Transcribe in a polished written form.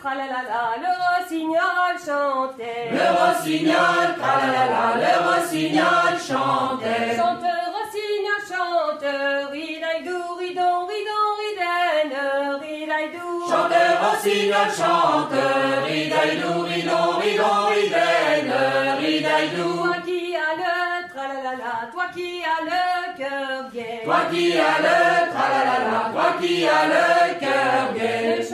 tralala, le rossignol chantait. Le rossignol, tralala, le rossignol chantait. Chante, rossignol, chante, ridaïdou, ridon, ridon, ridaine, ridaïdou. Chante, rossignol, chante, ridaïdou, ridon, ridon, ridaine, ridaïdou. Toi qui as le tralala, toi qui as le cœur gai. Toi qui as le tralala, toi qui as le cœur gai.